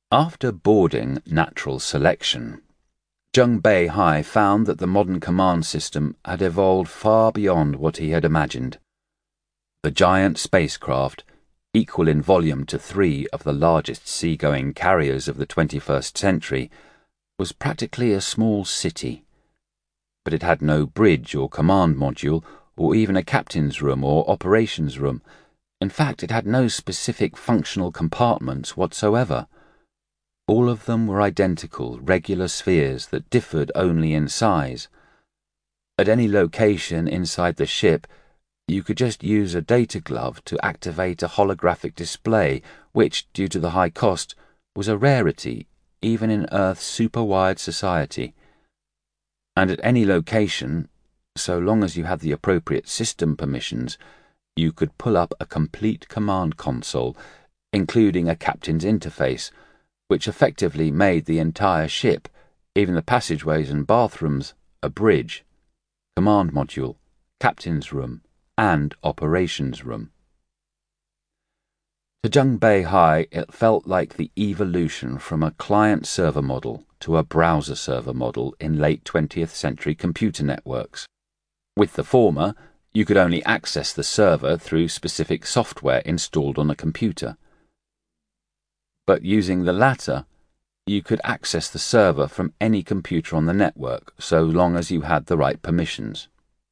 After boarding Natural Selection, Zheng Beihai found that the modern command system had evolved far beyond what he had imagined. The giant spacecraft, equal in volume to 3 of the largest seagoing carriers of the 21st century, was practically a small city. But it had no bridge or command module, or even a captain's room or operations room. In fact, it had no specific functional compartments whatsoever. All of them were identical, regular spheres that differed only in size. At any location inside the ship, you could just use a data glove to activate a holographic display, which, due to the high cost, was a rarity even in Earth's super-wired society. And at any location, so long as you had the appropriate system permissions, you could pull up a complete command console, including a captain's interface, which effectively made the entire ship, even the passageways and bathrooms, a bridge, command module, captain's room, and operations room. To Zheng Beihai, it felt like the evolution from a client-server model to a browser-server model in late 20th century computer networks. With the former, you could only access the server through specific software installed on a computer. But using the latter, you could access the server from any computer on the network, so long as you had the right permissions.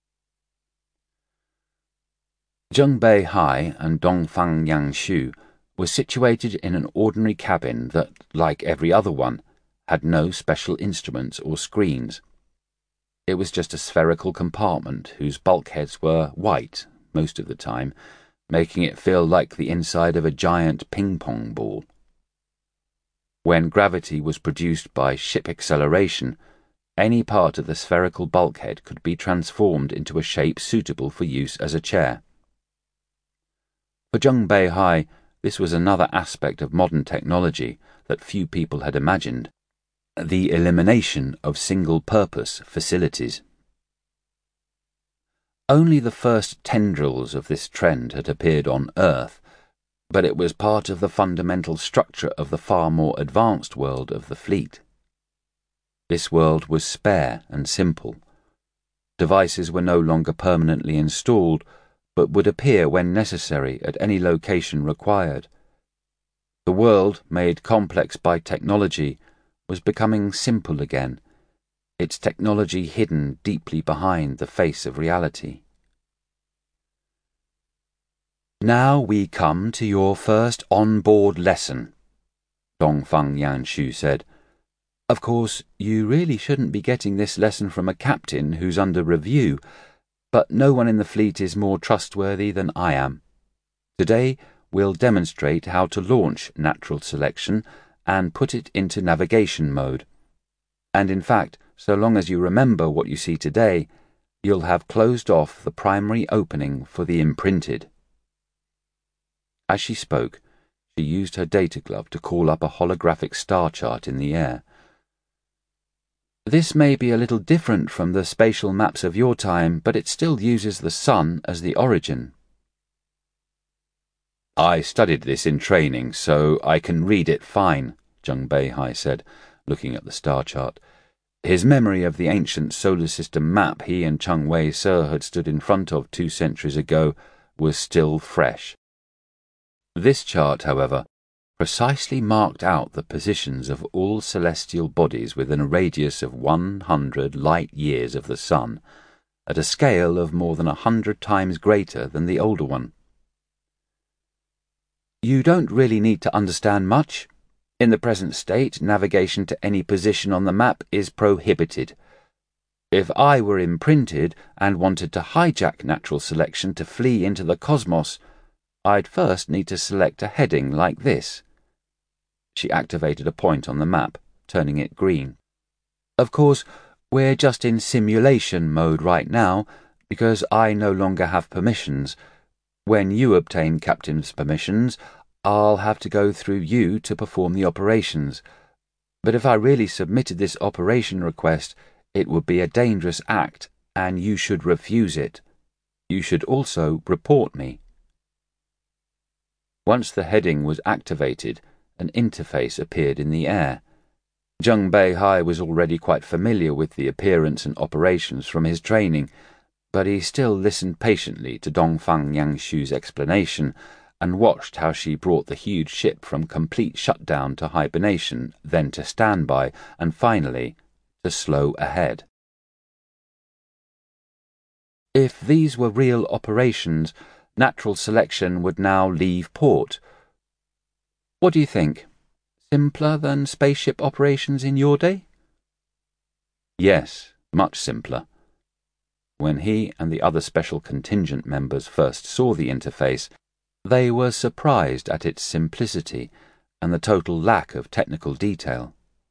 Zheng Beihai and Dongfang Yangshu were situated in an ordinary cabin that, like every other one, had no special instruments or screens. It was just a spherical compartment whose bulkheads were white most of the time, making it feel like the inside of a giant ping-pong ball. When gravity was produced by ship acceleration, any part of the spherical bulkhead could be transformed into a shape suitable for use as a chair. For Zheng Beihai, this was another aspect of modern technology that few people had imagined: the elimination of single-purpose facilities. Only the first tendrils of this trend had appeared on Earth, but it was part of the fundamental structure of the far more advanced world of the fleet. This world was spare and simple. Devices were no longer permanently installed, but would appear when necessary at any location required. The world, made complex by technology, was becoming simple again, its technology hidden deeply behind the face of reality. "Now we come to your first on-board lesson," Dongfang Yangshu said. "Of course, you really shouldn't be getting this lesson from a captain who's under review, but no one in the fleet is more trustworthy than I am. Today, we'll demonstrate how to launch Natural Selection and put it into navigation mode. And in fact, so long as you remember what you see today, you'll have closed off the primary opening for the imprinted." As she spoke, she used her data glove to call up a holographic star chart in the air. "This may be a little different from the spatial maps of your time, but it still uses the sun as the origin." "I studied this in training, so I can read it fine," Zheng Beihai said, looking at the star chart. His memory of the ancient solar system map he and Cheng Wei-se had stood in front of 2 centuries ago was still fresh. This chart, however, precisely marked out the positions of all celestial bodies within a radius of 100 light-years of the Sun, at a scale of more than 100 times greater than the older one. "You don't really need to understand much. In the present state, navigation to any position on the map is prohibited. If I were imprinted and wanted to hijack Natural Selection to flee into the cosmos, I'd first need to select a heading like this." She activated a point on the map, turning it green. "Of course, we're just in simulation mode right now, because I no longer have permissions. When you obtain captain's permissions, I'll have to go through you to perform the operations. But if I really submitted this operation request, it would be a dangerous act, and you should refuse it. You should also report me." Once the heading was activated, an interface appeared in the air. Zheng Beihai was already quite familiar with the appearance and operations from his training, but he still listened patiently to Dongfang Yanshu's explanation and watched how she brought the huge ship from complete shutdown to hibernation, then to standby, and finally to slow ahead. If these were real operations, natural selection would now leave port. What do you think? Simpler than spaceship operations in your day? Yes, much simpler. When he and the other special contingent members first saw the interface, they were surprised at its simplicity and the total lack of technical detail.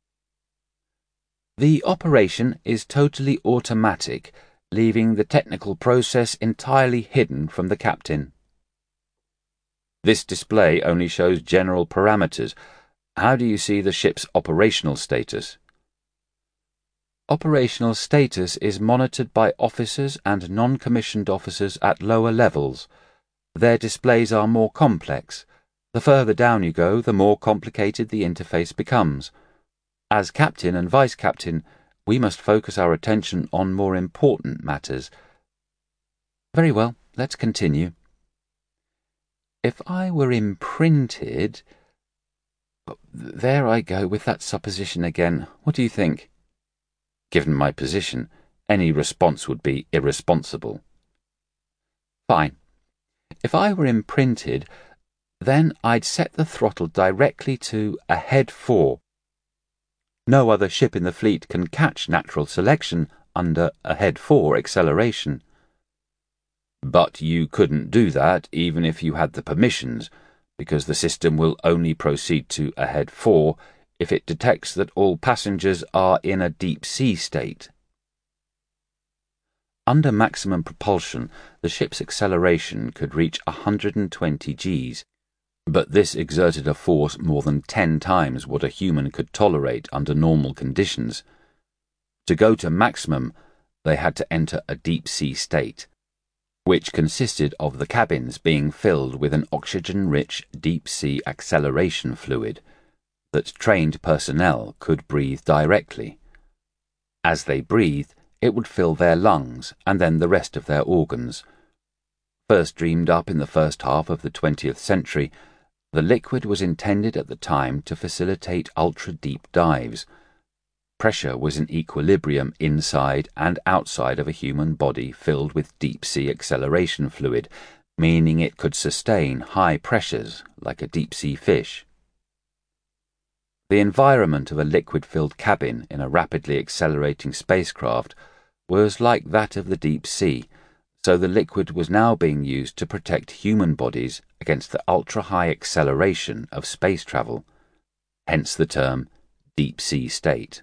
The operation is totally automatic, leaving the technical process entirely hidden from the captain. This display only shows general parameters. How do you see the ship's operational status? Operational status is monitored by officers and non-commissioned officers at lower levels. Their displays are more complex. The further down you go, the more complicated the interface becomes. As captain and vice-captain, we must focus our attention on more important matters. Very well, let's continue. If I were imprinted... There I go with that supposition again. What do you think? Given my position, any response would be irresponsible. Fine. If I were imprinted, then I'd set the throttle directly to ahead 4. No other ship in the fleet can catch natural selection under ahead 4 acceleration. But you couldn't do that even if you had the permissions, because the system will only proceed to ahead 4 if it detects that all passengers are in a deep sea state. Under maximum propulsion, the ship's acceleration could reach 120 Gs, but this exerted a force more than 10 times what a human could tolerate under normal conditions. To go to maximum, they had to enter a deep sea state, which consisted of the cabins being filled with an oxygen-rich deep sea acceleration fluid that trained personnel could breathe directly. As they breathed, it would fill their lungs and then the rest of their organs. First dreamed up in the first half of the 20th century, the liquid was intended at the time to facilitate ultra-deep dives. Pressure was in equilibrium inside and outside of a human body filled with deep-sea acceleration fluid, meaning it could sustain high pressures like a deep-sea fish. The environment of a liquid-filled cabin in a rapidly accelerating spacecraft was like that of the deep sea, so the liquid was now being used to protect human bodies against the ultra-high acceleration of space travel, hence the term deep-sea state.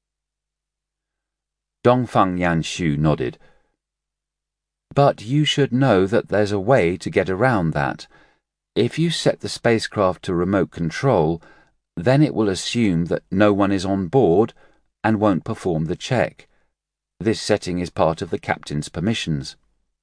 Dongfang Yanshu nodded. But you should know that there's a way to get around that. If you set the spacecraft to remote control, then it will assume that no one is on board and won't perform the check. This setting is part of the captain's permissions.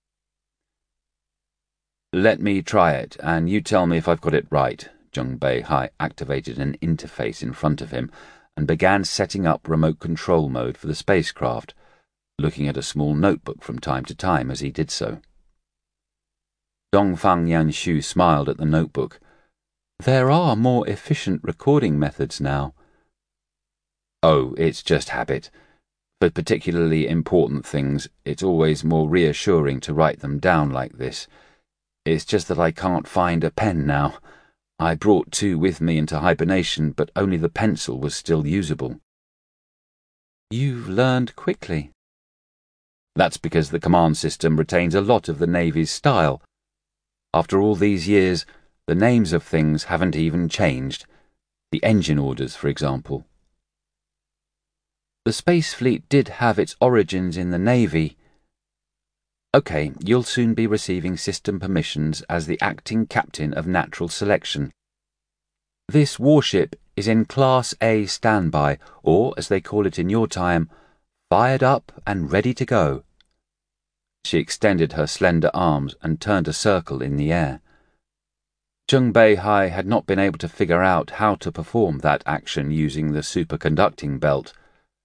Let me try it, and you tell me if I've got it right. Zheng Beihai activated an interface in front of him and began setting up remote control mode for the spacecraft, looking at a small notebook from time to time as he did so. Dongfang Yanshu smiled at the notebook. There are more efficient recording methods now. Oh, it's just habit. For particularly important things, it's always more reassuring to write them down like this. It's just that I can't find a pen now. I brought 2 with me into hibernation, but only the pencil was still usable. You've learned quickly. That's because the command system retains a lot of the Navy's style. After all these years, the names of things haven't even changed. The engine orders, for example. The Space Fleet did have its origins in the Navy. Okay, you'll soon be receiving system permissions as the acting captain of natural selection. This warship is in Class A standby, or, as they call it in your time, fired up and ready to go. She extended her slender arms and turned a circle in the air. Zheng Beihai had not been able to figure out how to perform that action using the superconducting belt.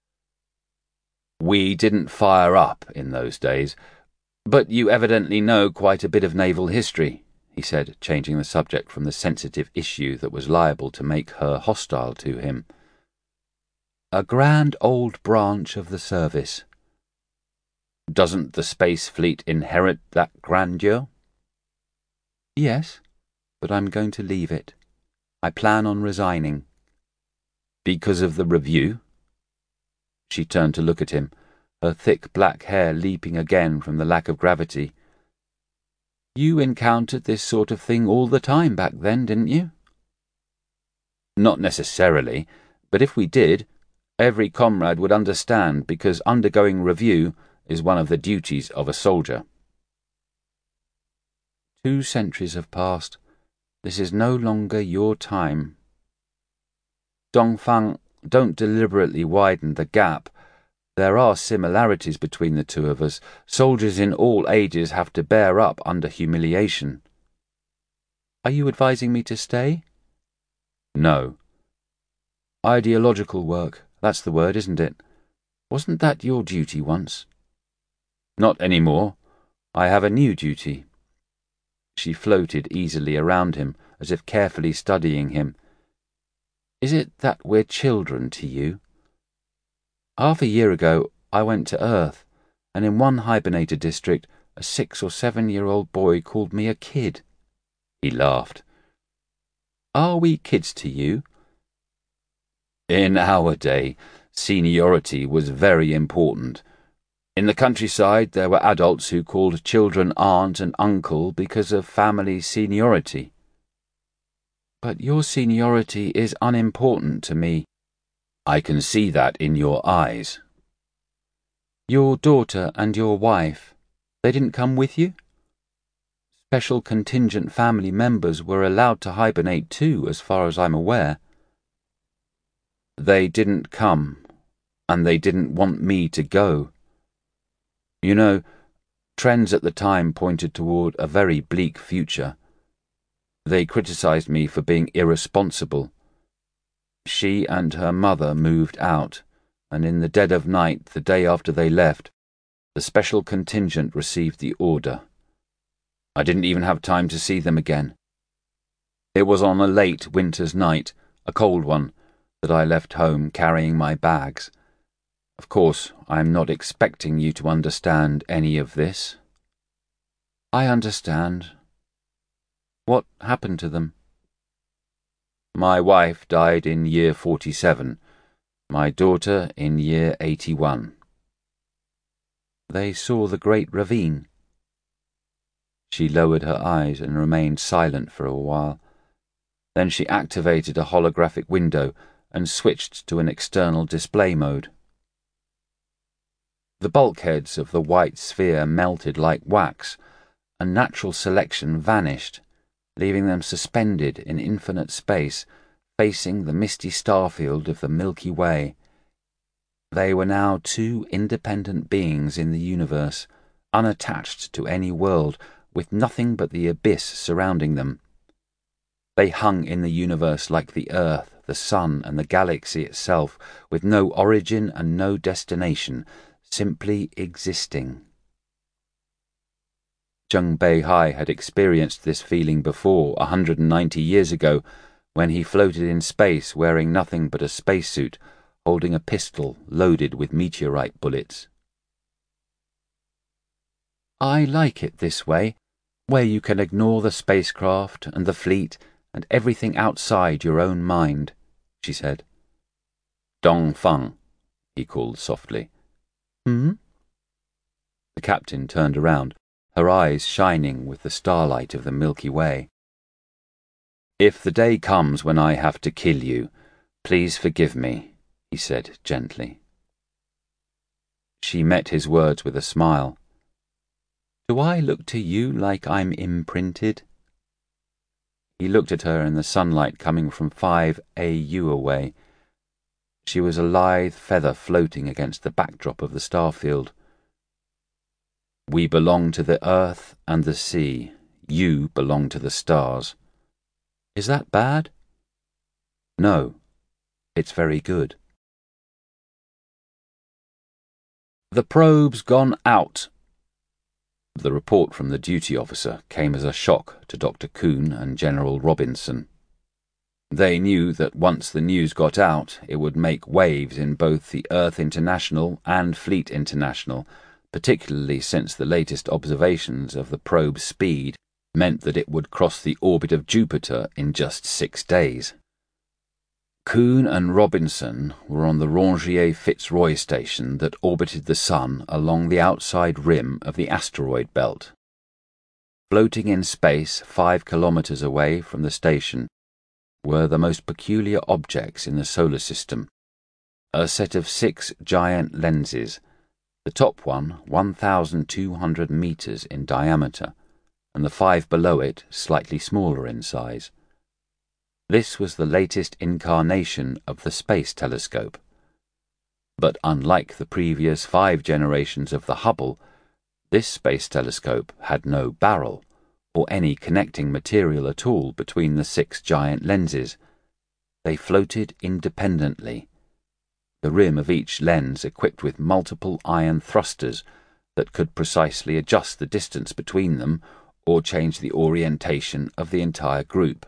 We didn't fire up in those days, but you evidently know quite a bit of naval history, he said, changing the subject from the sensitive issue that was liable to make her hostile to him. A grand old branch of the service. Doesn't the Space Fleet inherit that grandeur? Yes, but I'm going to leave it. I plan on resigning. Because of the review? She turned to look at him, her thick black hair leaping again from the lack of gravity. You encountered this sort of thing all the time back then, didn't you? Not necessarily, but if we did, every comrade would understand, because undergoing review is one of the duties of a soldier. 2 centuries have passed. This is no longer your time. Dongfang, don't deliberately widen the gap. There are similarities between the two of us. Soldiers in all ages have to bear up under humiliation. Are you advising me to stay? No. Ideological work, that's the word, isn't it? Wasn't that your duty once? Not anymore. I have a new duty. She floated easily around him, as if carefully studying him. Is it that we're children to you? Half a year ago, I went to Earth, and in one hibernator district, a 6 or 7-year-old boy called me a kid. He laughed. Are we kids to you? In our day, seniority was very important. In the countryside, there were adults who called children aunt and uncle because of family seniority. But your seniority is unimportant to me. I can see that in your eyes. Your daughter and your wife, they didn't come with you? Special contingent family members were allowed to hibernate too, as far as I'm aware. They didn't come, and they didn't want me to go. You know, trends at the time pointed toward a very bleak future. They criticized me for being irresponsible. She and her mother moved out, and in the dead of night, the day after they left, the special contingent received the order. I didn't even have time to see them again. It was on a late winter's night, a cold one, that I left home carrying my bags. Of course, I am not expecting you to understand any of this. I understand. What happened to them? My wife died in year 47, my daughter in year 81. They saw the great ravine. She lowered her eyes and remained silent for a while. Then she activated a holographic window and switched to an external display mode. The bulkheads of the white sphere melted like wax, and natural selection vanished, leaving them suspended in infinite space, facing the misty starfield of the Milky Way. They were now 2 independent beings in the universe, unattached to any world, with nothing but the abyss surrounding them. They hung in the universe like the Earth, the Sun, and the galaxy itself, with no origin and no destination, simply existing. Zheng Beihai had experienced this feeling before, 190 years ago, when he floated in space wearing nothing but a spacesuit, holding a pistol loaded with meteorite bullets. I like it this way, where you can ignore the spacecraft and the fleet and everything outside your own mind, she said. Dongfang, he called softly. Hmm? The captain turned around, her eyes shining with the starlight of the Milky Way. If the day comes when I have to kill you, please forgive me, he said gently. She met his words with a smile. Do I look to you like I'm imprinted? He looked at her in the sunlight coming from 5 AU away. She was a lithe feather floating against the backdrop of the starfield. We belong to the earth and the sea. You belong to the stars. Is that bad? No, it's very good. The probe's gone out. The report from the duty officer came as a shock to Dr. Kuhn and General Robinson. They knew that once the news got out, it would make waves in both the Earth International and Fleet International, particularly since the latest observations of the probe's speed meant that it would cross the orbit of Jupiter in just 6 days. Kuhn and Robinson were on the Rongier-Fitzroy station that orbited the Sun along the outside rim of the asteroid belt. Floating in space 5 kilometers away from the station were the most peculiar objects in the solar system, a set of 6 giant lenses, the top one 1,200 meters in diameter, and the 5 below it slightly smaller in size. This was the latest incarnation of the Space Telescope. But unlike the previous 5 generations of the Hubble, this space telescope had no barrel, or any connecting material at all between the 6 giant lenses. They floated independently, the rim of each lens equipped with multiple iron thrusters that could precisely adjust the distance between them or change the orientation of the entire group.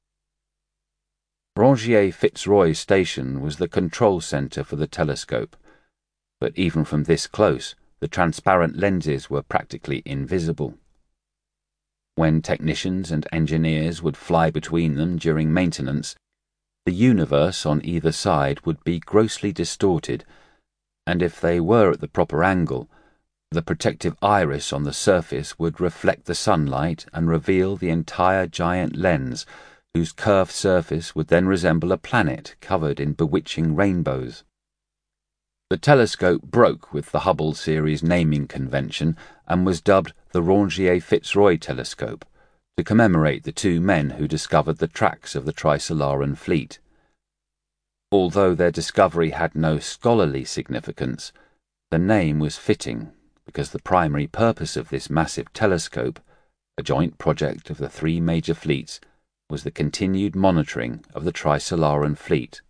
Rongier-Fitzroy Station was the control centre for the telescope, but even from this close, the transparent lenses were practically invisible. When technicians and engineers would fly between them during maintenance, the universe on either side would be grossly distorted, and if they were at the proper angle, the protective iris on the surface would reflect the sunlight and reveal the entire giant lens, whose curved surface would then resemble a planet covered in bewitching rainbows. The telescope broke with the Hubble series naming convention and was dubbed the Rongier-Fitzroy Telescope, to commemorate the 2 men who discovered the tracks of the Trisolaran fleet. Although their discovery had no scholarly significance, the name was fitting because the primary purpose of this massive telescope, a joint project of the 3 major fleets, was the continued monitoring of the Trisolaran fleet.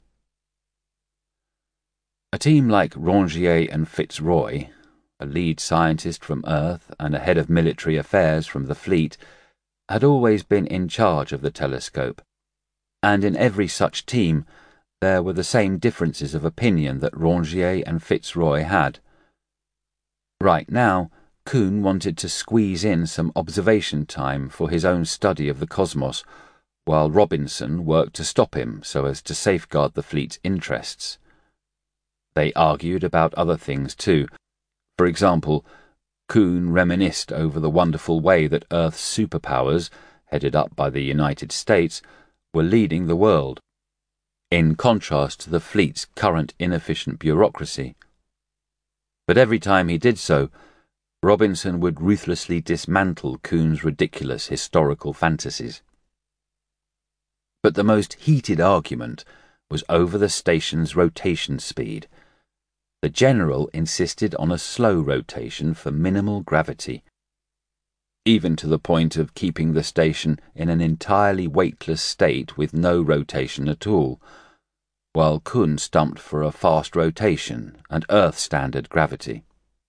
A team like Rongier and Fitzroy, a lead scientist from Earth and a head of military affairs from the fleet, had always been in charge of the telescope, and in every such team there were the same differences of opinion that Rongier and Fitzroy had. Right now, Kuhn wanted to squeeze in some observation time for his own study of the cosmos, while Robinson worked to stop him so as to safeguard the fleet's interests. They argued about other things too. For example, Kuhn reminisced over the wonderful way that Earth's superpowers, headed up by the United States, were leading the world, in contrast to the fleet's current inefficient bureaucracy. But every time he did so, Robinson would ruthlessly dismantle Kuhn's ridiculous historical fantasies. But the most heated argument was over the station's rotation speed. The general insisted on a slow rotation for minimal gravity, even to the point of keeping the station in an entirely weightless state with no rotation at all, while Kuhn stumped for a fast rotation and Earth-standard gravity.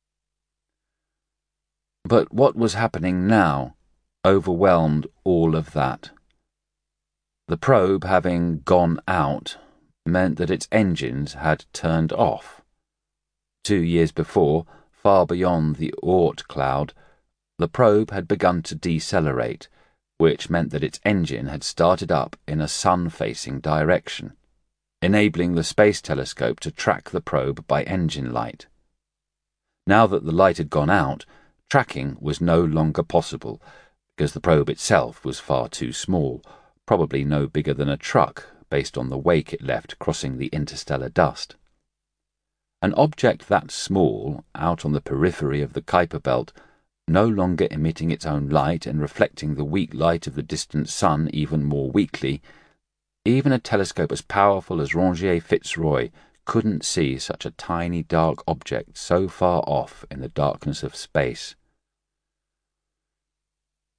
But what was happening now overwhelmed all of that. The probe having gone out meant that its engines had turned off. 2 years before, far beyond the Oort cloud, the probe had begun to decelerate, which meant that its engine had started up in a sun-facing direction, enabling the space telescope to track the probe by engine light. Now that the light had gone out, tracking was no longer possible, because the probe itself was far too small, probably no bigger than a truck based on the wake it left crossing the interstellar dust. An object that small, out on the periphery of the Kuiper belt, no longer emitting its own light and reflecting the weak light of the distant sun even more weakly, even a telescope as powerful as Rongier-Fitzroy couldn't see such a tiny dark object so far off in the darkness of space.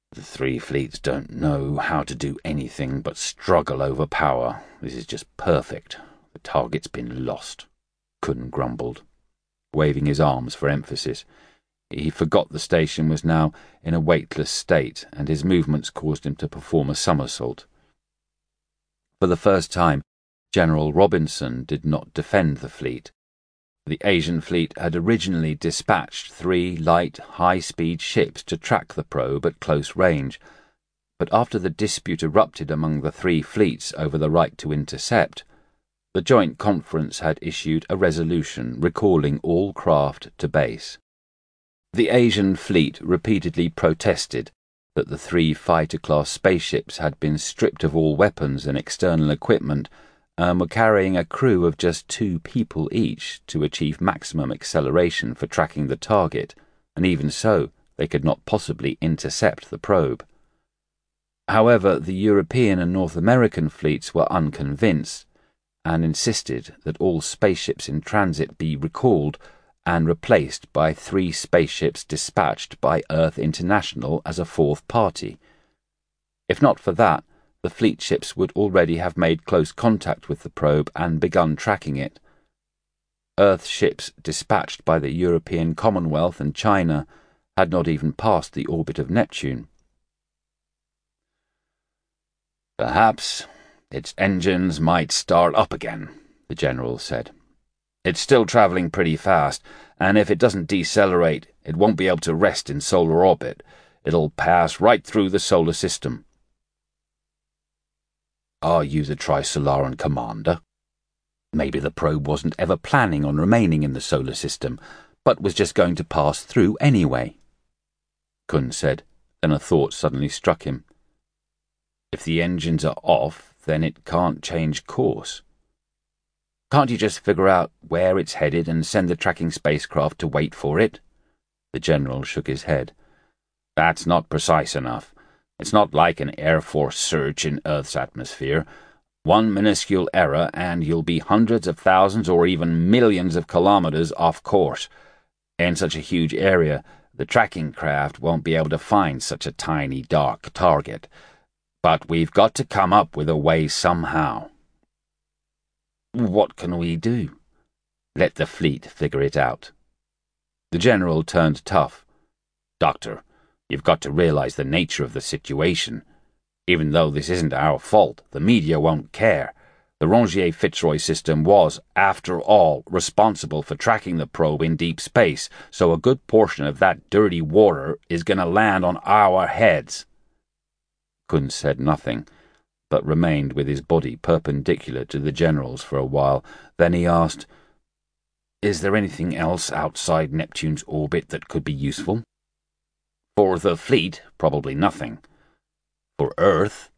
The three fleets don't know how to do anything but struggle over power. This is just perfect. The target's been lost, Kun grumbled, waving his arms for emphasis. He forgot the station was now in a weightless state, and his movements caused him to perform a somersault. For the first time, General Robinson did not defend the fleet. The Asian fleet had originally dispatched 3 light, high-speed ships to track the probe at close range, but after the dispute erupted among the 3 fleets over the right to intercept, the Joint Conference had issued a resolution recalling all craft to base. The Asian fleet repeatedly protested that the 3 fighter-class spaceships had been stripped of all weapons and external equipment and were carrying a crew of just 2 people each to achieve maximum acceleration for tracking the target, and even so, they could not possibly intercept the probe. However, the European and North American fleets were unconvinced and insisted that all spaceships in transit be recalled and replaced by 3 spaceships dispatched by Earth International as a 4th party. If not for that, the fleet ships would already have made close contact with the probe and begun tracking it. Earth ships dispatched by the European Commonwealth and China had not even passed the orbit of Neptune. "Perhaps its engines might start up again," the general said. "It's still travelling pretty fast, and if it doesn't decelerate, it won't be able to rest in solar orbit. It'll pass right through the solar system." "Are you the Trisolaran commander? Maybe the probe wasn't ever planning on remaining in the solar system, but was just going to pass through anyway," Kun said, then a thought suddenly struck him. "If the engines are off, then it can't change course. Can't you just figure out where it's headed and send the tracking spacecraft to wait for it?" The general shook his head. "That's not precise enough. It's not like an Air Force search in Earth's atmosphere. One minuscule error and you'll be hundreds of thousands or even millions of kilometers off course. In such a huge area, the tracking craft won't be able to find such a tiny, dark target. But we've got to come up with a way somehow." "What can we do?" "Let the fleet figure it out." The general turned tough. "Doctor, you've got to realize the nature of the situation. Even though this isn't our fault, the media won't care. The Rongier-Fitzroy system was, after all, responsible for tracking the probe in deep space, so a good portion of that dirty water is going to land on our heads." Kun said nothing, but remained with his body perpendicular to the general's for a while. Then he asked, "Is there anything else outside Neptune's orbit that could be useful?" "For the fleet, probably nothing. For Earth—"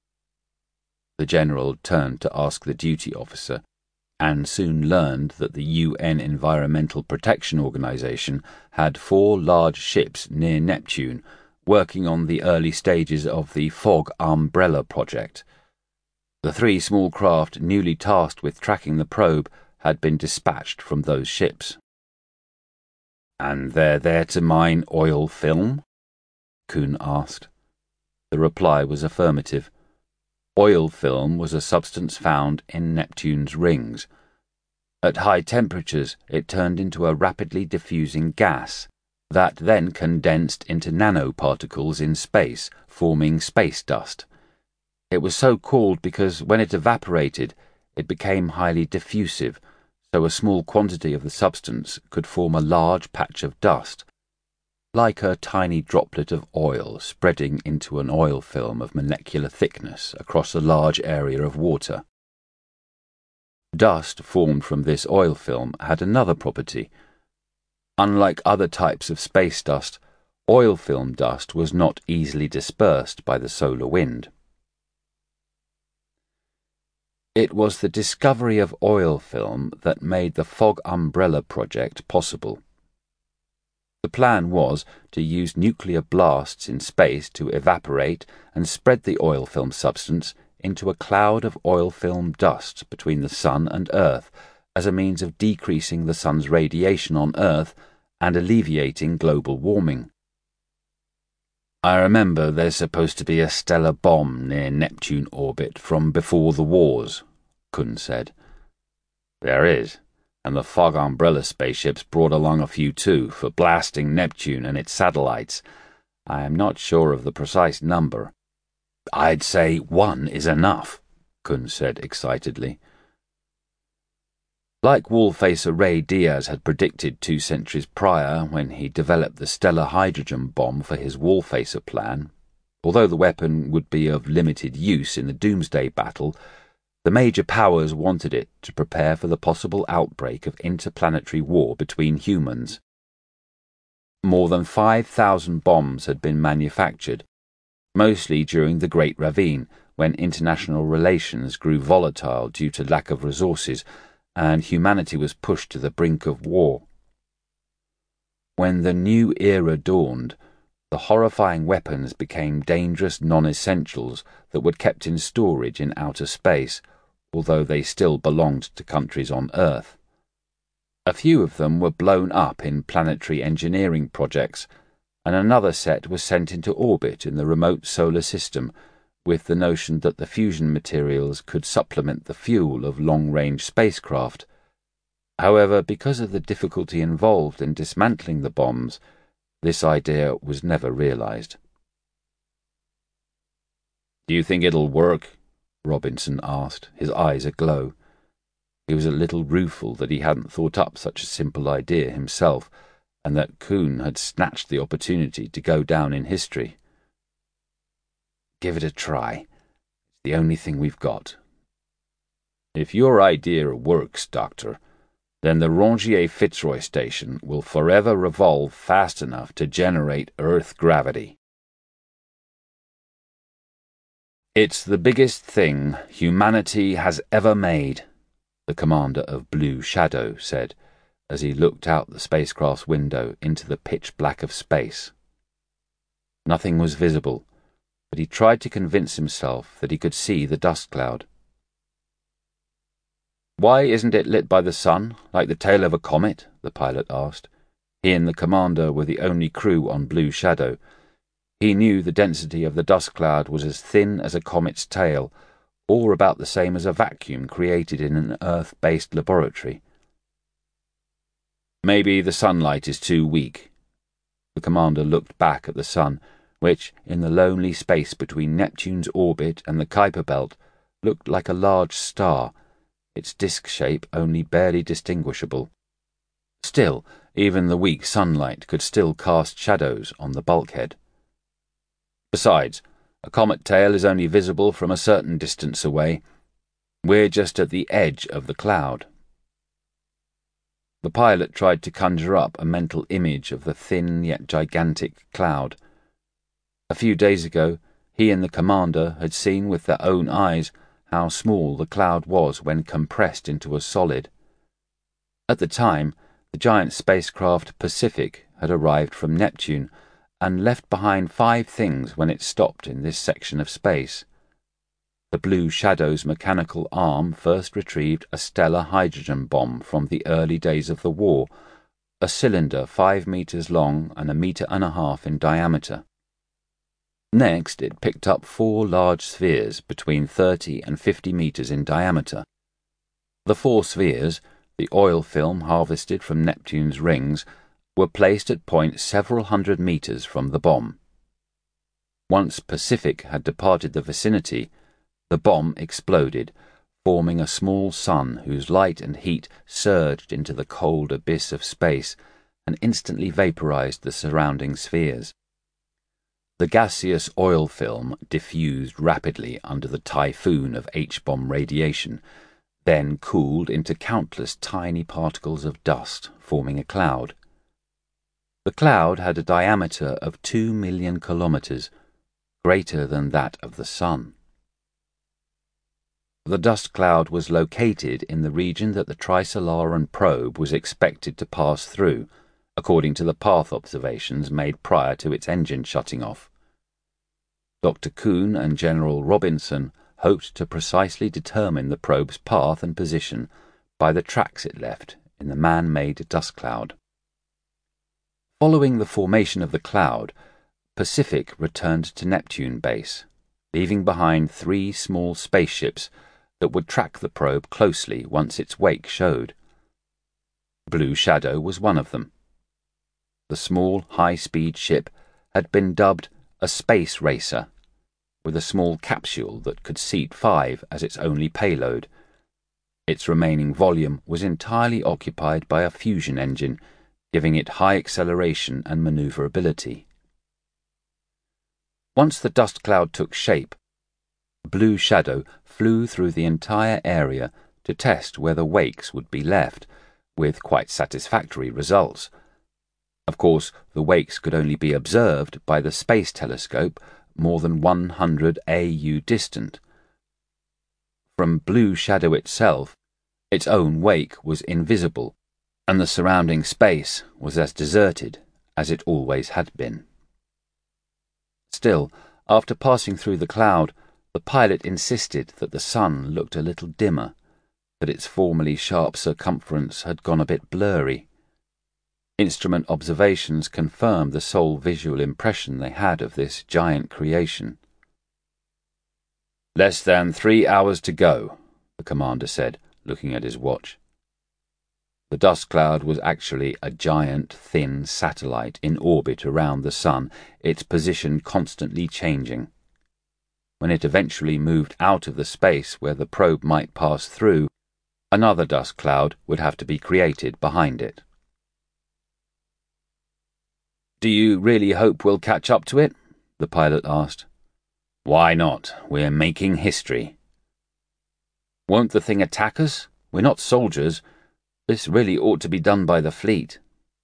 The general turned to ask the duty officer, and soon learned that the UN Environmental Protection Organization had 4 large ships near Neptune, working on the early stages of the Fog Umbrella project. The 3 small craft newly tasked with tracking the probe had been dispatched from those ships. "And they're there to mine oil film?" Kun asked. The reply was affirmative. Oil film was a substance found in Neptune's rings. At high temperatures, it turned into a rapidly diffusing gas that then condensed into nanoparticles in space, forming space dust. It was so called because when it evaporated, it became highly diffusive, so a small quantity of the substance could form a large patch of dust, like a tiny droplet of oil spreading into an oil film of molecular thickness across a large area of water. Dust formed from this oil film had another property. Unlike other types of space dust, oil film dust was not easily dispersed by the solar wind. It was the discovery of oil film that made the Fog Umbrella project possible. The plan was to use nuclear blasts in space to evaporate and spread the oil film substance into a cloud of oil film dust between the Sun and Earth as a means of decreasing the Sun's radiation on Earth and alleviating global warming. I remember there's supposed to be a stellar bomb near Neptune orbit from before the wars, Kuhn said. There is, and the Fog Umbrella spaceships brought along a few too, for blasting Neptune and its satellites. I am not sure of the precise number. I'd say 1 is enough, Kuhn said excitedly. Like Wallfacer Ray Diaz had predicted 2 centuries prior when he developed the stellar hydrogen bomb for his Wallfacer plan, although the weapon would be of limited use in the Doomsday battle, the major powers wanted it to prepare for the possible outbreak of interplanetary war between humans. More than 5,000 bombs had been manufactured, mostly during the Great Ravine, when international relations grew volatile due to lack of resources, and humanity was pushed to the brink of war. When the new era dawned, the horrifying weapons became dangerous non-essentials that were kept in storage in outer space, although they still belonged to countries on Earth. A few of them were blown up in planetary engineering projects, and another set was sent into orbit in the remote solar system, with the notion that the fusion materials could supplement the fuel of long-range spacecraft. However, because of the difficulty involved in dismantling the bombs, this idea was never realized. "Do you think it'll work?" Robinson asked, his eyes aglow. He was a little rueful that he hadn't thought up such a simple idea himself, and that Kuhn had snatched the opportunity to go down in history. "Give it a try. It's the only thing we've got." "If your idea works, Doctor, then the Rongier-Fitzroy station will forever revolve fast enough to generate Earth gravity." "It's the biggest thing humanity has ever made," the commander of Blue Shadow said, as he looked out the spacecraft's window into the pitch black of space. Nothing was visible, but he tried to convince himself that he could see the dust cloud. "Why isn't it lit by the sun, like the tail of a comet?" the pilot asked. He and the commander were the only crew on Blue Shadow. He knew the density of the dust cloud was as thin as a comet's tail, or about the same as a vacuum created in an Earth-based laboratory. "Maybe the sunlight is too weak." The commander looked back at the sun, which, in the lonely space between Neptune's orbit and the Kuiper Belt, looked like a large star, its disk shape only barely distinguishable. Still, even the weak sunlight could still cast shadows on the bulkhead. "Besides, a comet tail is only visible from a certain distance away. We're just at the edge of the cloud." The pilot tried to conjure up a mental image of the thin yet gigantic cloud. A few days ago, he and the commander had seen with their own eyes how small the cloud was when compressed into a solid. At the time, the giant spacecraft Pacific had arrived from Neptune and left behind 5 things when it stopped in this section of space. The Blue Shadow's mechanical arm first retrieved a stellar hydrogen bomb from the early days of the war, a cylinder 5 meters long and 1.5 meters in diameter. Next, it picked up 4 large spheres between 30 and 50 meters in diameter. The 4 spheres, the oil film harvested from Neptune's rings, were placed at points several hundred meters from the bomb. Once Pacific had departed the vicinity, the bomb exploded, forming a small sun whose light and heat surged into the cold abyss of space and instantly vaporized the surrounding spheres. The gaseous oil film diffused rapidly under the typhoon of H-bomb radiation, then cooled into countless tiny particles of dust, forming a cloud. The cloud had a diameter of 2 million kilometers, greater than that of the sun. The dust cloud was located in the region that the Trisolaran probe was expected to pass through, according to the path observations made prior to its engine shutting off. Dr. Kuhn and General Robinson hoped to precisely determine the probe's path and position by the tracks it left in the man-made dust cloud. Following the formation of the cloud, Pacific returned to Neptune base, leaving behind 3 small spaceships that would track the probe closely once its wake showed. Blue Shadow was one of them. The small, high-speed ship had been dubbed a space racer, with a small capsule that could seat 5 as its only payload. Its remaining volume was entirely occupied by a fusion engine, giving it high acceleration and maneuverability. Once the dust cloud took shape, Blue Shadow flew through the entire area to test where the wakes would be left, with quite satisfactory results. Of course, the wakes could only be observed by the space telescope more than 100 AU distant. From Blue Shadow itself, its own wake was invisible, and the surrounding space was as deserted as it always had been. Still, after passing through the cloud, the pilot insisted that the sun looked a little dimmer, that its formerly sharp circumference had gone a bit blurry. Instrument observations confirmed the sole visual impression they had of this giant creation. "Less than 3 hours to go," the commander said, looking at his watch. The dust cloud was actually a giant, thin satellite in orbit around the sun, its position constantly changing. When it eventually moved out of the space where the probe might pass through, another dust cloud would have to be created behind it. "Do you really hope we'll catch up to it?" the pilot asked. "Why not? We're making history." "Won't the thing attack us? We're not soldiers. This really ought to be done by the fleet."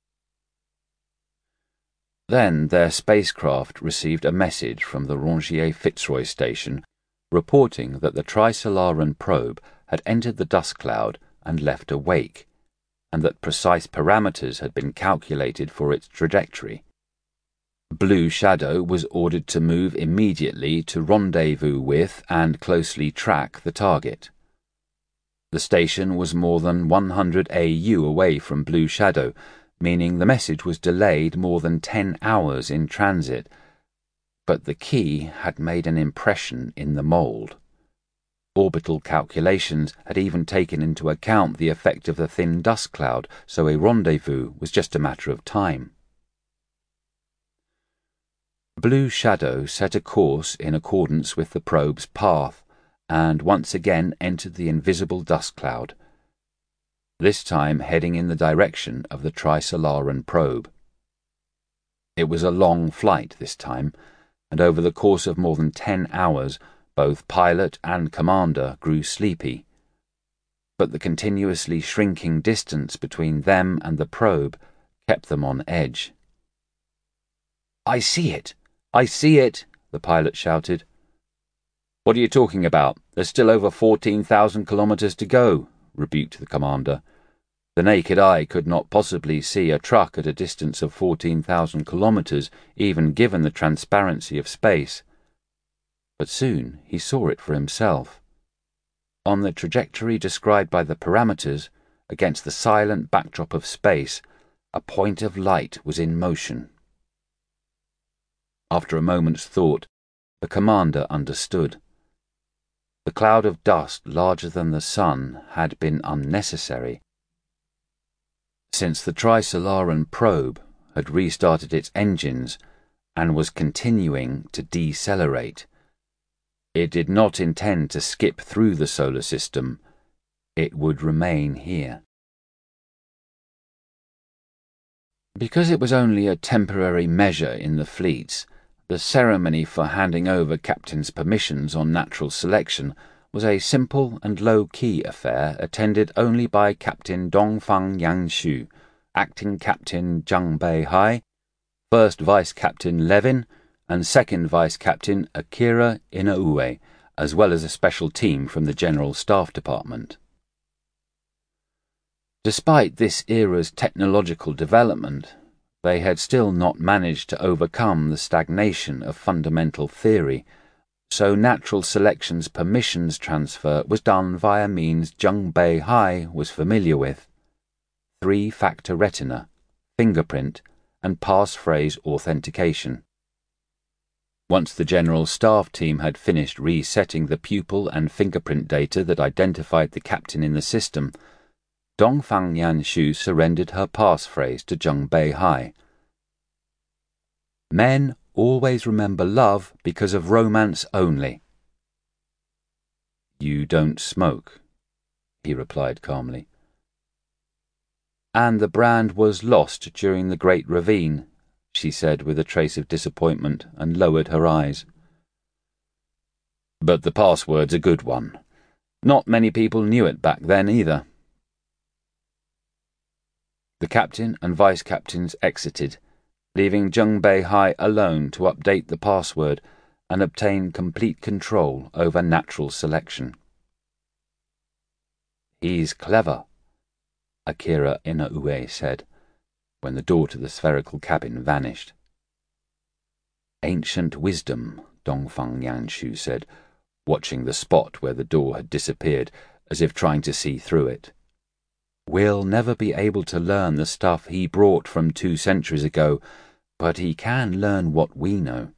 Then their spacecraft received a message from the Rongier-Fitzroy station reporting that the Trisolaran probe had entered the dust cloud and left a wake, and that precise parameters had been calculated for its trajectory. Blue Shadow was ordered to move immediately to rendezvous with and closely track the target. The station was more than 100 AU away from Blue Shadow, meaning the message was delayed more than 10 hours in transit, but the key had made an impression in the mould. Orbital calculations had even taken into account the effect of the thin dust cloud, so a rendezvous was just a matter of time. Blue Shadow set a course in accordance with the probe's path, and once again entered the invisible dust cloud, this time heading in the direction of the Trisolaran probe. It was a long flight this time, and over the course of more than 10 hours, both pilot and commander grew sleepy. But the continuously shrinking distance between them and the probe kept them on edge. "I see it! I see it!" the pilot shouted. "What are you talking about? There's still over 14,000 kilometers to go," rebuked the commander. The naked eye could not possibly see a truck at a distance of 14,000 kilometers, even given the transparency of space. But soon he saw it for himself. On the trajectory described by the parameters, against the silent backdrop of space, a point of light was in motion. After a moment's thought, the commander understood. The cloud of dust larger than the sun had been unnecessary. Since the Trisolaran probe had restarted its engines and was continuing to decelerate, it did not intend to skip through the solar system. It would remain here. Because it was only a temporary measure in the fleets, the ceremony for handing over Captain's permissions on natural selection was a simple and low-key affair attended only by Captain Dongfang Yangshu, Acting Captain Zhang Beihai, First Vice Captain Levin, and Second Vice Captain Akira Inoue, as well as a special team from the General Staff Department. Despite this era's technological development, they had still not managed to overcome the stagnation of fundamental theory, so natural selection's permissions transfer was done via means Zhang Beihai was familiar with: 3-factor retina, fingerprint, and passphrase authentication. Once the General Staff team had finished resetting the pupil and fingerprint data that identified the captain in the system, Dongfang Yanshu surrendered her passphrase to Zheng Beihai. Men always remember love because of romance only. You don't smoke, he replied calmly. And the brand was lost during the Great Ravine, she said with a trace of disappointment, and lowered her eyes. But the password's a good one. Not many people knew it back then either. The captain and vice-captains exited, leaving Zheng Beihai alone to update the password and obtain complete control over natural selection. He's clever, Akira Inoue said, when the door to the spherical cabin vanished. Ancient wisdom, Dongfang Yanshu said, watching the spot where the door had disappeared, as if trying to see through it. We'll never be able to learn the stuff he brought from 2 centuries ago, but he can learn what we know.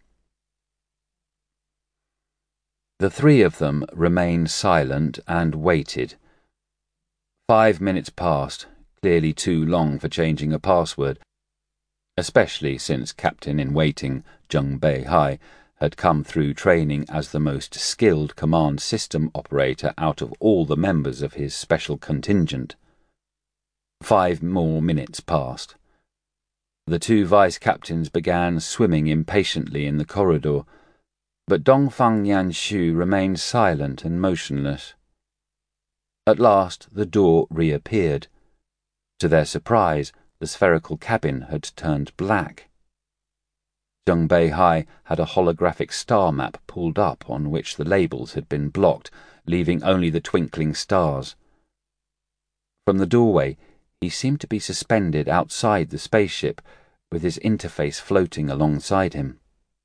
The 3 of them remained silent and waited. 5 minutes passed, clearly too long for changing a password, especially since Captain-in-Waiting Zheng Beihai had come through training as the most skilled command system operator out of all the members of his special contingent. 5 more minutes passed. The 2 vice-captains began swimming impatiently in the corridor, but Dongfang Yanshu remained silent and motionless. At last the door reappeared. To their surprise, the spherical cabin had turned black. Zheng Beihai had a holographic star map pulled up on which the labels had been blocked, leaving only the twinkling stars. From the doorway, he seemed to be suspended outside the spaceship, with his interface floating alongside him.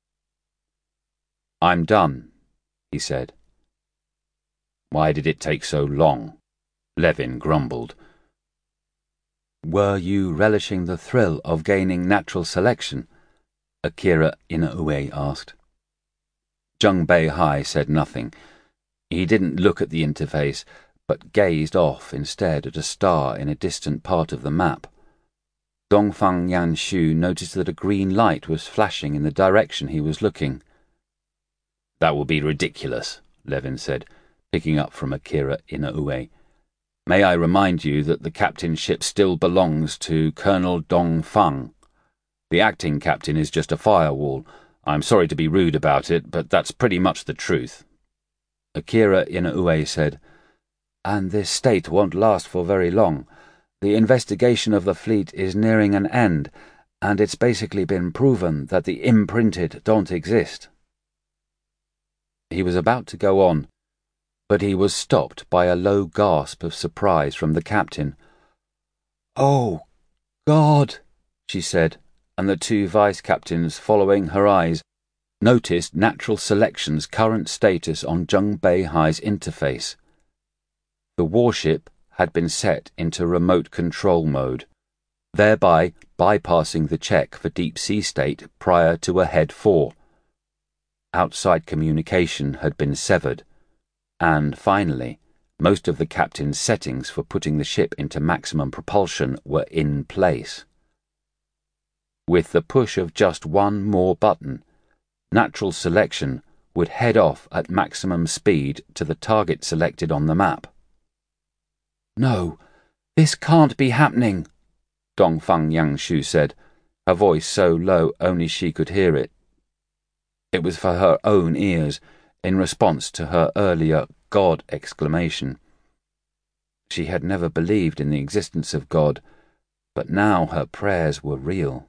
"I'm done," he said. "Why did it take so long?" Levin grumbled. "Were you relishing the thrill of gaining natural selection?" Akira Inoue asked. Zheng Beihai said nothing. He didn't look at the interface, but gazed off instead at a star in a distant part of the map. Dongfang Yanshu noticed that a green light was flashing in the direction he was looking. "That will be ridiculous," Levin said, picking up from Akira Inoue. "May I remind you that the captainship still belongs to Colonel Dongfang. The acting captain is just a firewall. I'm sorry to be rude about it, but that's pretty much the truth." Akira Inoue said, "And this state won't last for very long. The investigation of the fleet is nearing an end, and it's basically been proven that the imprinted don't exist." He was about to go on, but he was stopped by a low gasp of surprise from the captain. "Oh, God," she said, and the 2 vice-captains, following her eyes, noticed natural selection's current status on Zheng Beihai's interface. The warship had been set into remote control mode, thereby bypassing the check for deep sea state prior to Ahead 4. Outside communication had been severed, and finally, most of the captain's settings for putting the ship into maximum propulsion were in place. With the push of just one more button, natural selection would head off at maximum speed to the target selected on the map. "No, this can't be happening," Dongfang Yanshu said, her voice so low only she could hear it. It was for her own ears, in response to her earlier God exclamation. She had never believed in the existence of God, but now her prayers were real.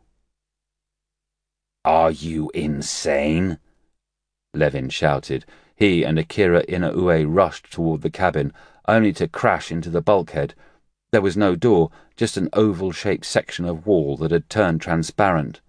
"Are you insane?" Levin shouted. He and Akira Inoue rushed toward the cabin, only to crash into the bulkhead. There was no door, just an oval-shaped section of wall that had turned transparent.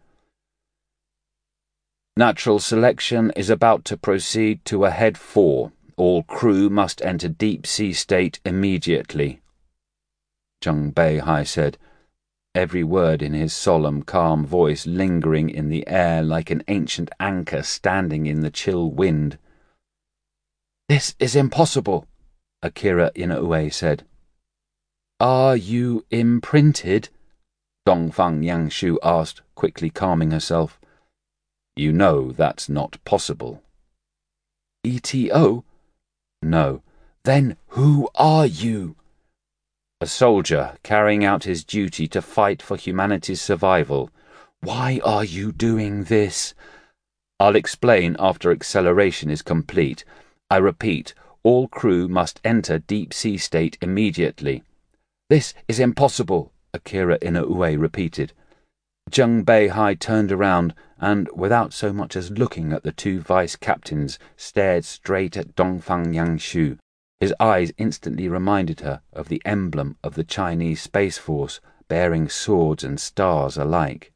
"Natural selection is about to proceed to Ahead 4. All crew must enter deep sea state immediately," Zheng Beihai said. every word in his solemn, calm voice lingering in the air like an ancient anchor standing in the chill wind. "This is impossible," Akira Inoue said. "Are you imprinted?" Dongfang Yangshu asked, quickly calming herself. "You know that's not possible." "ETO? No. Then who are you?" "A soldier carrying out his duty to fight for humanity's survival." "Why are you doing this?" "I'll explain after acceleration is complete. I repeat, all crew must enter deep-sea state immediately." "This is impossible," Akira Inoue repeated. Zheng Beihai turned around and, without so much as looking at the two vice-captains, stared straight at Dongfang Yangshu. His eyes instantly reminded her of the emblem of the Chinese Space Force, bearing swords and stars alike.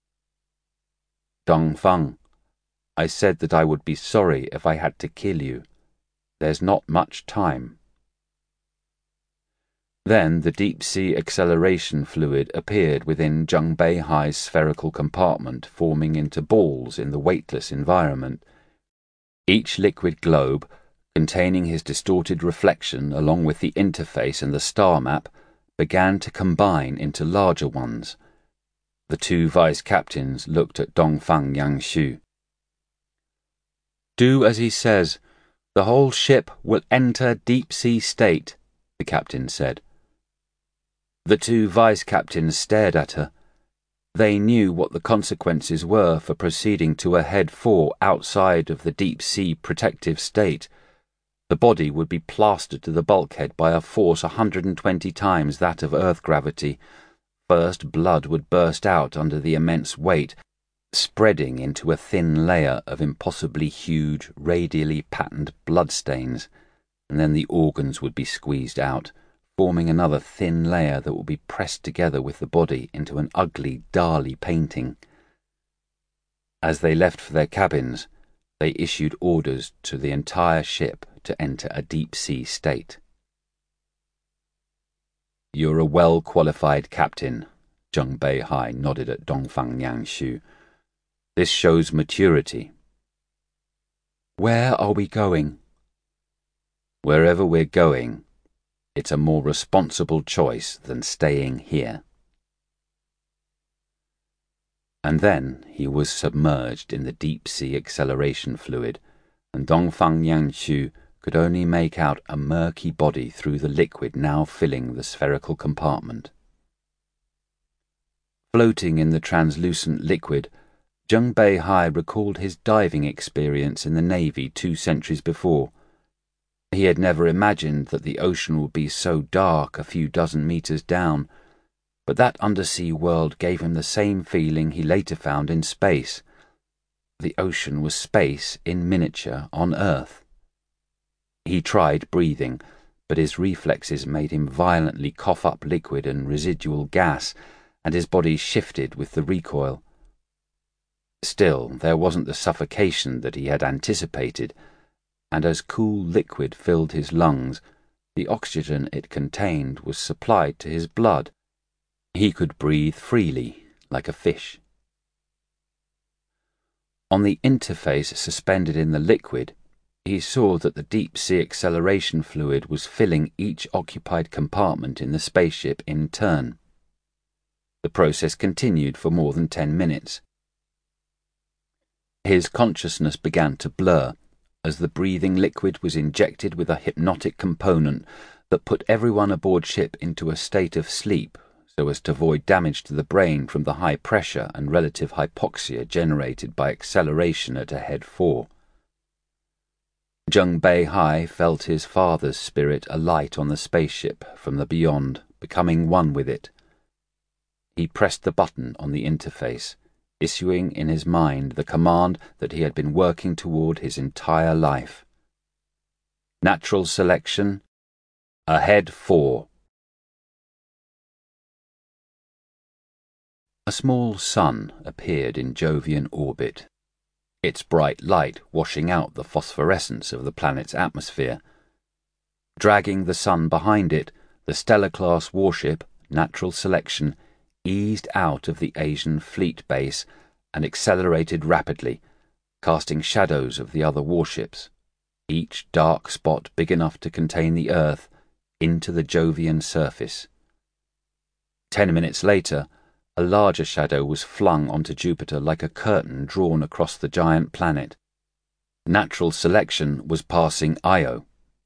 "Dongfang, I said that I would be sorry if I had to kill you. There's not much time." Then the deep-sea acceleration fluid appeared within Zheng Beihai's spherical compartment, forming into balls in the weightless environment. Each liquid globe, containing his distorted reflection along with the interface and the star map, began to combine into larger ones. The two vice-captains looked at Dongfang Yangshu. "Do as he says. The whole ship will enter deep-sea state," the captain said. The two vice-captains stared at her. They knew what the consequences were for proceeding to a head 4 outside of the deep-sea protective state. The body would be plastered to the bulkhead by a force 120 times that of Earth gravity. First, blood would burst out under the immense weight, spreading into a thin layer of impossibly huge, radially patterned bloodstains, and then the organs would be squeezed out, forming another thin layer that would be pressed together with the body into an ugly Dali painting. As they left for their cabins, they issued orders to the entire ship to enter a deep-sea state. "You're a well-qualified captain," Zheng Beihai nodded at Dongfang Yangshu. "This shows maturity." "Where are we going?" "Wherever we're going, it's a more responsible choice than staying here." And then he was submerged in the deep-sea acceleration fluid, and Dongfang Yangshu could only make out a murky body through the liquid now filling the spherical compartment. Floating in the translucent liquid, Zheng Beihai recalled his diving experience in the Navy 2 centuries before. He had never imagined that the ocean would be so dark a few dozen meters down, but that undersea world gave him the same feeling he later found in space. The ocean was space in miniature on Earth. He tried breathing, but his reflexes made him violently cough up liquid and residual gas, and his body shifted with the recoil. Still, there wasn't the suffocation that he had anticipated, and as cool liquid filled his lungs, the oxygen it contained was supplied to his blood. He could breathe freely, like a fish. On the interface suspended in the liquid, he saw that the deep-sea acceleration fluid was filling each occupied compartment in the spaceship in turn. The process continued for more than 10 minutes. His consciousness began to blur as the breathing liquid was injected with a hypnotic component that put everyone aboard ship into a state of sleep so as to avoid damage to the brain from the high pressure and relative hypoxia generated by acceleration at a head 4. Zheng Beihai felt his father's spirit alight on the spaceship from the beyond, becoming one with it. He pressed the button on the interface, issuing in his mind the command that he had been working toward his entire life. Natural selection, ahead 4. A small sun appeared in Jovian orbit, its bright light washing out the phosphorescence of the planet's atmosphere. Dragging the sun behind it, the Stellar-class warship, Natural Selection, eased out of the Asian fleet base and accelerated rapidly, casting shadows of the other warships, each dark spot big enough to contain the Earth, into the Jovian surface. 10 minutes later, a larger shadow was flung onto Jupiter like a curtain drawn across the giant planet. Natural selection was passing Io.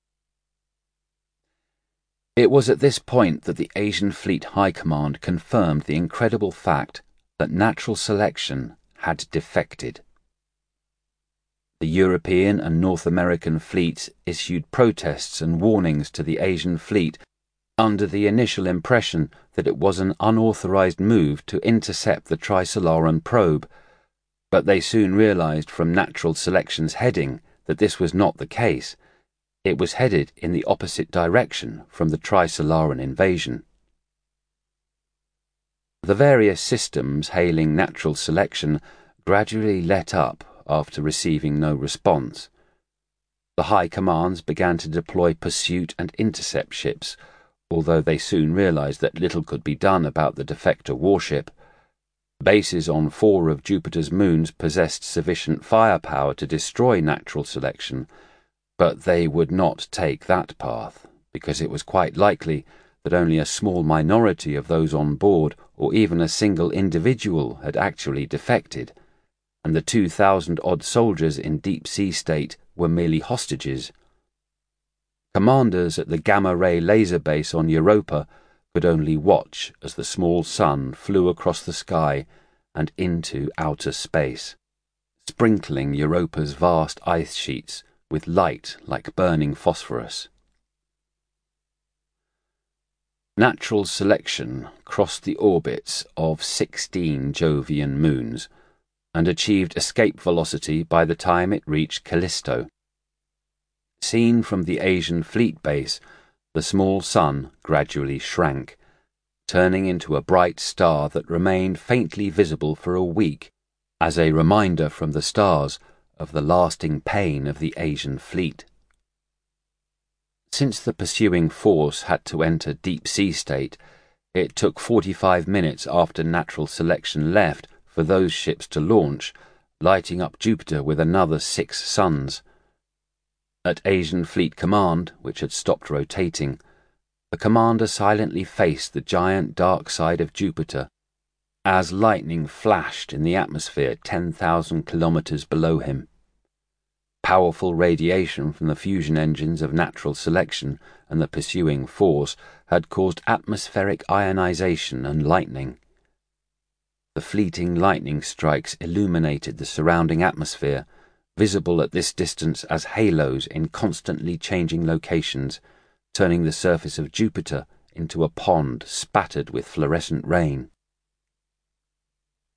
It was at this point that the Asian Fleet High Command confirmed the incredible fact that natural selection had defected. The European and North American fleets issued protests and warnings to the Asian fleet under the initial impression that it was an unauthorized move to intercept the Trisolaran probe, but they soon realized from natural selection's heading that this was not the case. It was headed in the opposite direction from the Trisolaran invasion. The various systems hailing natural selection gradually let up after receiving no response. The high commands began to deploy pursuit and intercept ships, although they soon realized that little could be done about the defector warship. Bases on 4 of Jupiter's moons possessed sufficient firepower to destroy natural selection, but they would not take that path, because it was quite likely that only a small minority of those on board, or even a single individual, had actually defected, and the 2,000-odd soldiers in deep-sea state were merely hostages. Commanders at the gamma-ray laser base on Europa could only watch as the small sun flew across the sky and into outer space, sprinkling Europa's vast ice sheets with light like burning phosphorus. Natural selection crossed the orbits of 16 Jovian moons and achieved escape velocity by the time it reached Callisto. Seen from the Asian fleet base, the small sun gradually shrank, turning into a bright star that remained faintly visible for a week, as a reminder from the stars of the lasting pain of the Asian fleet. Since the pursuing force had to enter deep-sea state, it took 45 minutes after natural selection left for those ships to launch, lighting up Jupiter with another 6 suns. At Asian Fleet Command, which had stopped rotating, the commander silently faced the giant dark side of Jupiter as lightning flashed in the atmosphere 10,000 kilometers below him. Powerful radiation from the fusion engines of natural selection and the pursuing force had caused atmospheric ionization and lightning. The fleeting lightning strikes illuminated the surrounding atmosphere, visible at this distance as halos in constantly changing locations, turning the surface of Jupiter into a pond spattered with fluorescent rain.